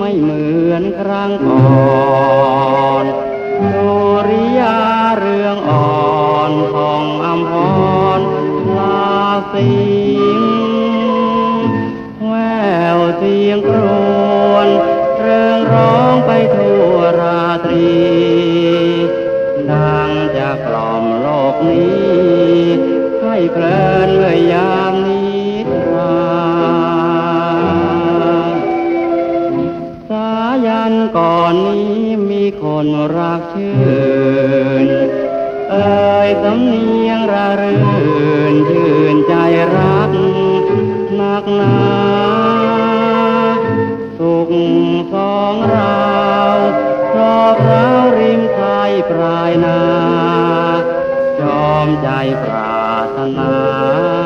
ไม่เหมือนครั้งก่อนสุริยาเรืองอ่อนผ่องอำพรลาสิงแววเสียงครวญเริงร้องไปทั่วราตรีดังจะกล่อมโลกนี้ให้เพลินเมื่อยามนิทราสายันก่อนนี้มีคนรักชื่นเอ่ยสำเนียงระรื่นชื่นใจรักนักหนาสุขสองเรารอบเราริมชายปลายนาจอมใจปรารถนา